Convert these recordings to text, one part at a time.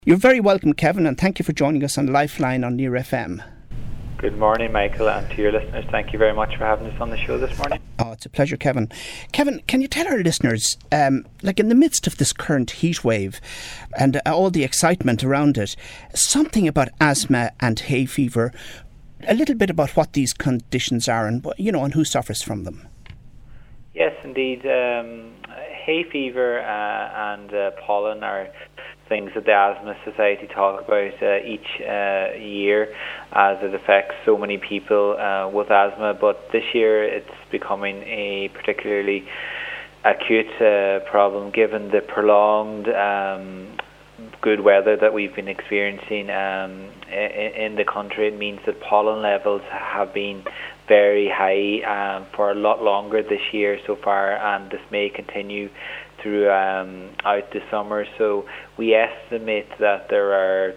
You're very welcome, Kevin, and thank you for joining us on Lifeline on Near FM. Good morning, Michael, and to your listeners, thank you very much for having us on the show this morning. Oh, it's a pleasure, Kevin. Kevin, can you tell our listeners, like in the midst of this current heat wave and all the excitement around it, something about asthma and hay fever, a little bit about what these conditions are and, and who suffers from them? Yes, indeed. Hay fever and pollen are things that the Asthma Society talk about each year, as it affects so many people with asthma. But this year it's becoming a particularly acute problem given the prolonged good weather that we've been experiencing in the country. It means that pollen levels have been very high for a lot longer this year so far, and this may continue throughout the summer. So we estimate that there are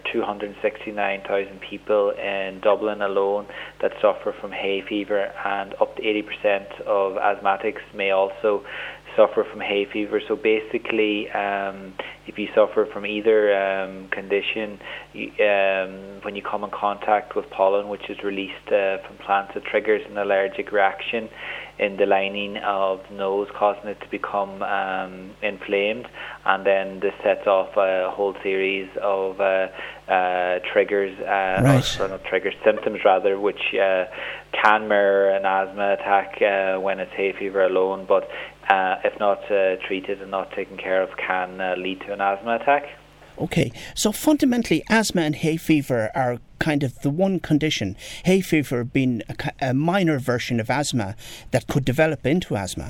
269,000 people in Dublin alone that suffer from hay fever, and up to 80% of asthmatics may also suffer from hay fever. So basically, if you suffer from either condition, when you come in contact with pollen, which is released from plants, it triggers an allergic reaction in the lining of the nose, causing it to become inflamed, and then this sets off a whole series of triggers, or not triggers, symptoms rather, which can mirror an asthma attack when it's hay fever alone, but if not treated and not taken care of, can lead to an asthma attack. Okay, so fundamentally asthma and hay fever are kind of the one condition, hay fever being a minor version of asthma that could develop into asthma.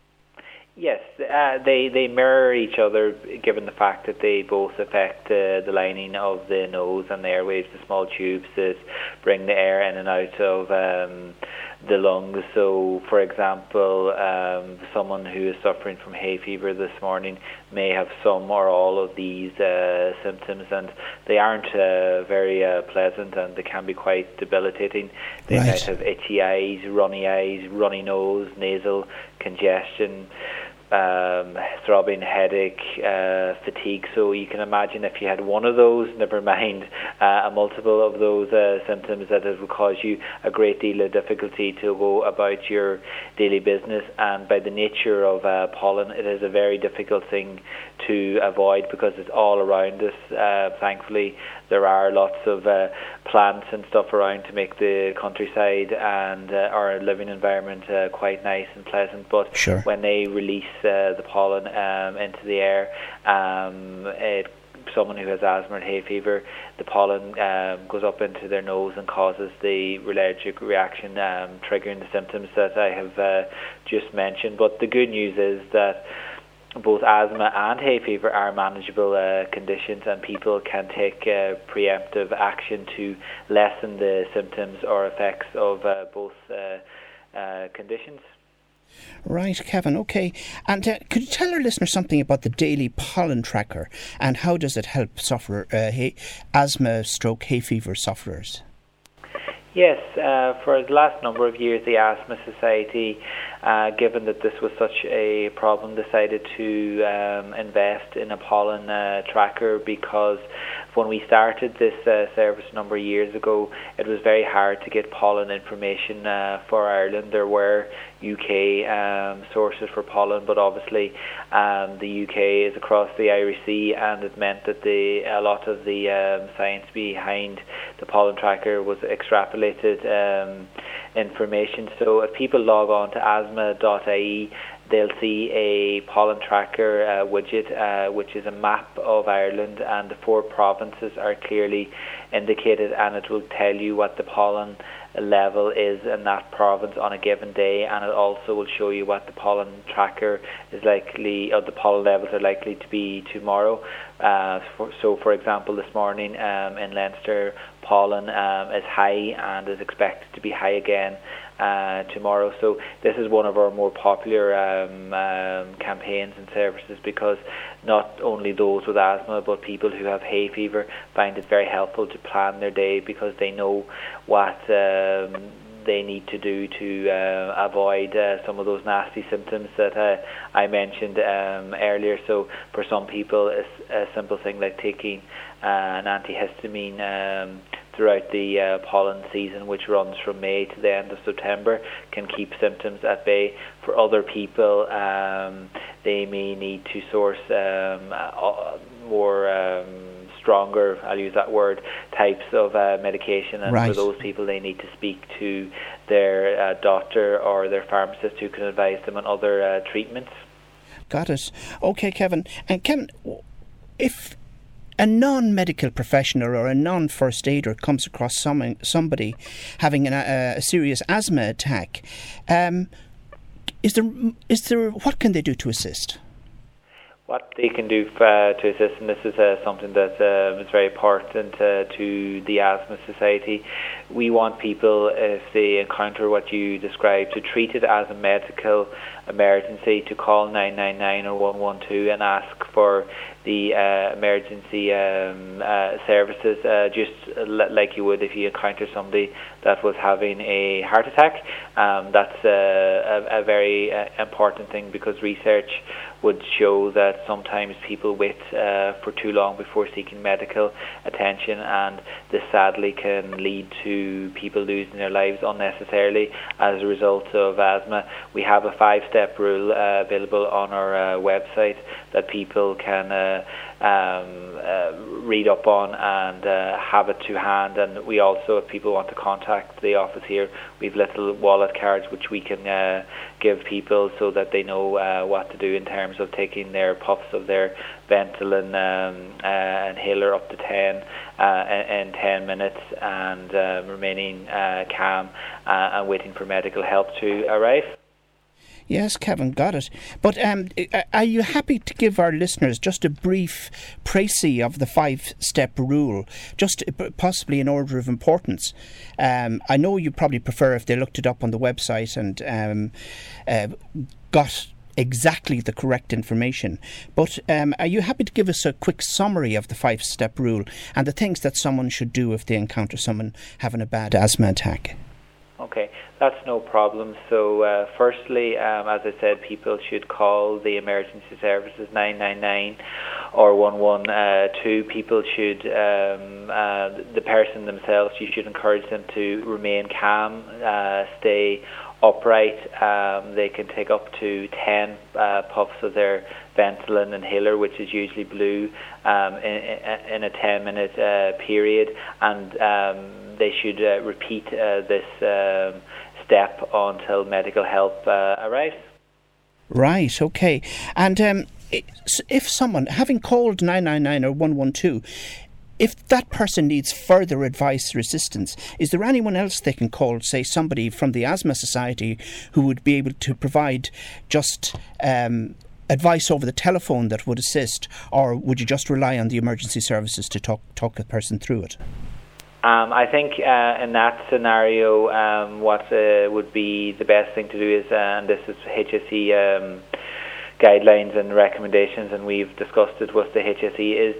Yes, they mirror each other given the fact that they both affect the lining of the nose and the airways, the small tubes that bring the air in and out of the lungs. So, for example, someone who is suffering from hay fever this morning may have some or all of these symptoms, and they aren't very pleasant, and they can be quite debilitating. They might have itchy eyes, runny nose, nasal congestion, throbbing headache, fatigue. So you can imagine if you had one of those, never mind a multiple of those symptoms, that it would cause you a great deal of difficulty to go about your daily business. And by the nature of pollen, it is a very difficult thing to avoid because it's all around us. Thankfully, there are lots of plants and stuff around to make the countryside and our living environment quite nice and pleasant. But when they release the pollen into the air, someone who has asthma and hay fever, the pollen goes up into their nose and causes the allergic reaction, triggering the symptoms that I have just mentioned. But the good news is that both asthma and hay fever are manageable conditions, and people can take preemptive action to lessen the symptoms or effects of both conditions. Right, Kevin, okay. And could you tell our listeners something about the daily pollen tracker, and how does it help asthma stroke hay fever sufferers? Yes, for the last number of years, the Asthma Society, given that this was such a problem, decided to invest in a pollen tracker, because when we started this service a number of years ago, it was very hard to get pollen information for Ireland. There were UK sources for pollen, but obviously the UK is across the Irish Sea, and it meant that a lot of the science behind the pollen tracker was extrapolated information. So if people log on to asthma.ie, they'll see a pollen tracker widget, which is a map of Ireland, and the 4 provinces are clearly indicated, and it will tell you what the pollen level is in that province on a given day, and it also will show you what the pollen tracker is likely, or the pollen levels are likely to be tomorrow. So for example, this morning in Leinster, pollen is high and is expected to be high again tomorrow. So this is one of our more popular campaigns and services, because not only those with asthma but people who have hay fever find it very helpful to plan their day, because they know what they need to do to avoid some of those nasty symptoms that I mentioned earlier. So for some people, a simple thing like taking an antihistamine throughout the pollen season, which runs from May to the end of September, can keep symptoms at bay. For other people, they may need to source more stronger, I'll use that word, types of medication, and for those people they need to speak to their doctor or their pharmacist, who can advise them on other treatments. Got it. Okay, Kevin. And Kevin, if a non-medical professional or a non-first aider comes across somebody having a serious asthma attack, is there what can they do to assist? What they can do to assist, and this is something that is very important to the Asthma Society. We want people, if they encounter what you described, to treat it as a medical emergency, to call 999 or 112 and ask for the emergency services, just like you would if you encounter somebody that was having a heart attack. That's a very important thing, because research would show that sometimes people wait for too long before seeking medical attention, and this sadly can lead to people losing their lives unnecessarily as a result of asthma. We have a 5-step rule available on our website that people can read up on and have it to hand. And we also, if people want to contact the office here, we have little wallet cards which we can give people so that they know what to do in terms of taking their puffs of their Ventolin inhaler up to 10 in 10 minutes, and remaining calm and waiting for medical help to arrive. Yes, Kevin, got it. But are you happy to give our listeners just a brief précis of the 5-step rule, just possibly in order of importance? I know you probably prefer if they looked it up on the website and got exactly the correct information. But are you happy to give us a quick summary of the 5-step rule and the things that someone should do if they encounter someone having a bad asthma attack? Okay, that's no problem. So firstly, as I said, people should call the emergency services 999 or 112. People should, the person themselves, you should encourage them to remain calm, stay upright. They can take up to 10 puffs of their Ventolin inhaler, which is usually blue, in a 10-minute period, and they should repeat this step until medical help arrives. Right, okay. And if someone, having called 999 or 112, if that person needs further advice or assistance, is there anyone else they can call, say somebody from the Asthma Society, who would be able to provide just advice over the telephone that would assist, or would you just rely on the emergency services to talk a person through it? I think in that scenario, what would be the best thing to do is, and this is HSE guidelines and recommendations, and we've discussed it with the HSE, is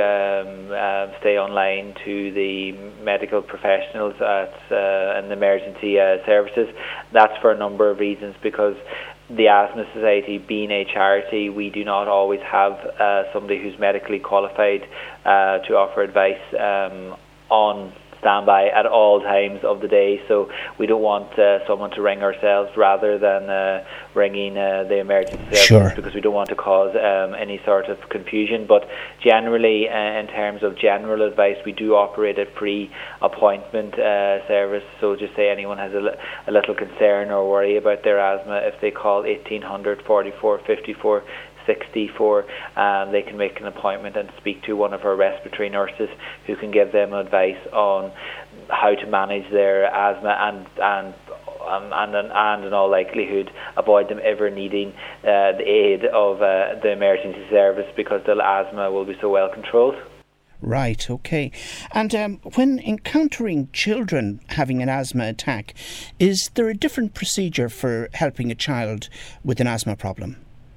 to stay online to the medical professionals and the emergency services. That's for a number of reasons, because the Asthma Society being a charity, we do not always have somebody who's medically qualified to offer advice on standby at all times of the day. So we don't want someone to ring ourselves rather than ringing the emergency service, sure, because we don't want to cause any sort of confusion. But generally, in terms of general advice, we do operate a pre-appointment service. So just say anyone has a little concern or worry about their asthma, if they call 1800 44 54 64, they can make an appointment and speak to one of our respiratory nurses, who can give them advice on how to manage their asthma and in all likelihood avoid them ever needing the aid of the emergency service, because their asthma will be so well controlled. Right, okay. And when encountering children having an asthma attack, is there a different procedure for helping a child with an asthma problem?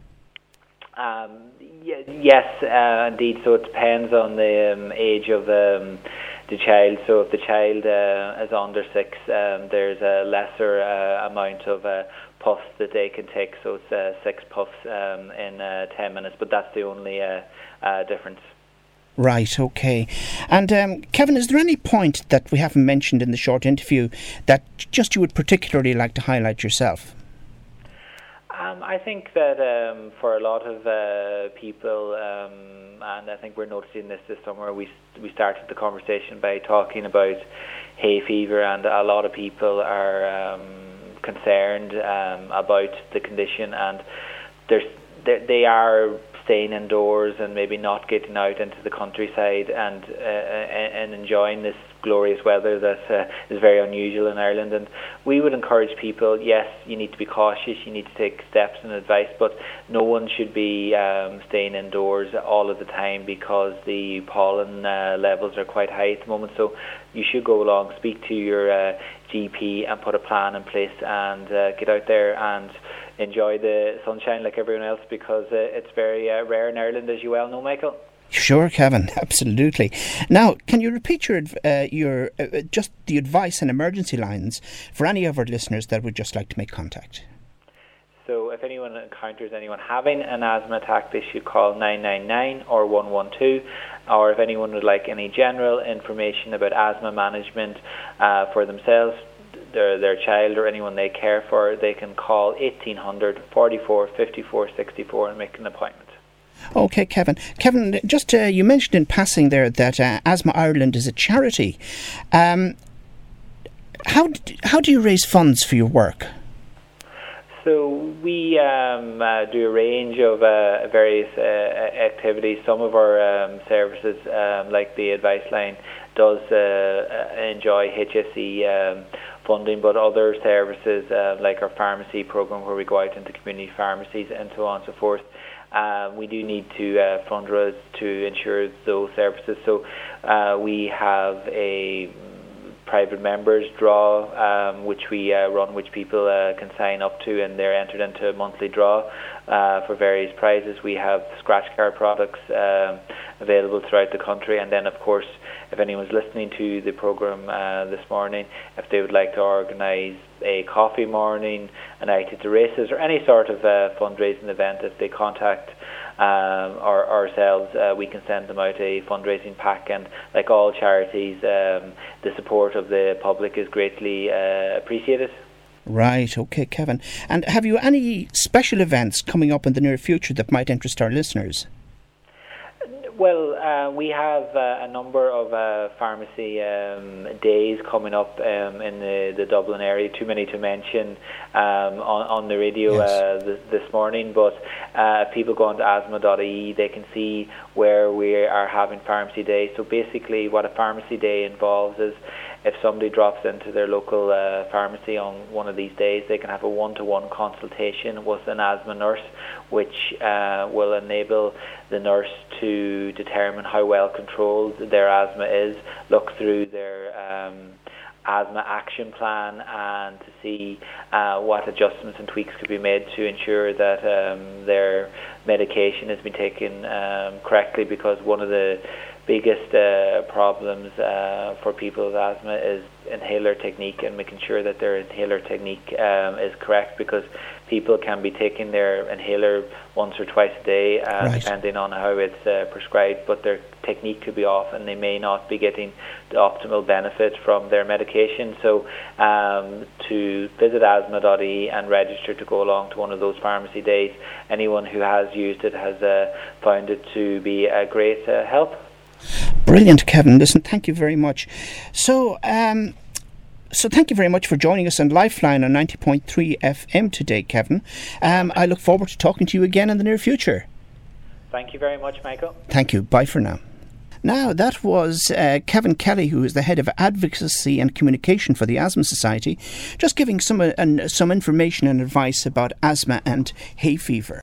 Yes, indeed. So it depends on the age of the child. So if the child is under 6, there's a lesser amount of puffs that they can take. So it's 6 puffs in 10 minutes, but that's the only difference. Right, okay. And Kevin, is there any point that we haven't mentioned in the short interview that just you would particularly like to highlight yourself? I think that for a lot of people, and I think we're noticing this summer, we started the conversation by talking about hay fever, and a lot of people are concerned about the condition, and they are staying indoors and maybe not getting out into the countryside and enjoying this glorious weather that is very unusual in Ireland. And we would encourage people, yes, you need to be cautious, you need to take steps and advice, but no one should be staying indoors all of the time because the pollen levels are quite high at the moment. So you should go along, speak to your GP and put a plan in place and get out there and enjoy the sunshine like everyone else, because it's very rare in Ireland, as you well know, Michael. Sure, Kevin, absolutely. Now, can you repeat your just the advice and emergency lines for any of our listeners that would just like to make contact? So if anyone encounters anyone having an asthma attack, they should call 999 or 112. Or if anyone would like any general information about asthma management for themselves, their child or anyone they care for, they can call 1800 44 54 64 and make an appointment. Okay, Kevin. Kevin, just you mentioned in passing there that Asthma Ireland is a charity. How do you raise funds for your work? So we do a range of various activities. Some of our services, like the advice line, does enjoy HSE funding, but other services like our pharmacy program, where we go out into community pharmacies and so on and so forth, we do need to fundraise to ensure those services. So we have a private members draw, which we run, which people can sign up to, and they're entered into a monthly draw for various prizes. We have scratch card products available throughout the country, and then of course, if anyone's listening to the programme this morning, if they would like to organise a coffee morning, a night at the races, or any sort of fundraising event, if they contact ourselves, we can send them out a fundraising pack. And like all charities, the support of the public is greatly appreciated. Right, okay, Kevin. And have you any special events coming up in the near future that might interest our listeners? Well, we have a number of pharmacy days coming up in the Dublin area, too many to mention on the radio this morning, but if people go on to asthma.ie, they can see where we are having pharmacy days. So basically what a pharmacy day involves is, if somebody drops into their local pharmacy on one of these days, they can have a one-to-one consultation with an asthma nurse, which will enable the nurse to determine how well controlled their asthma is, look through their asthma action plan, and to see what adjustments and tweaks could be made to ensure that their medication has been taken correctly, because one of the biggest problems for people with asthma is inhaler technique, and making sure that their inhaler technique is correct, because people can be taking their inhaler once or twice a day, depending on how it's prescribed, but their technique could be off and they may not be getting the optimal benefit from their medication. So to visit asthma.ie and register to go along to one of those pharmacy days, anyone who has used it has found it to be a great help. Brilliant, Kevin. Listen, thank you very much. So thank you very much for joining us on Lifeline on 90.3 FM today, Kevin. I look forward to talking to you again in the near future. Thank you very much, Michael. Thank you. Bye for now. Now, that was Kevin Kelly, who is the head of advocacy and communication for the Asthma Society, just giving some information and advice about asthma and hay fever.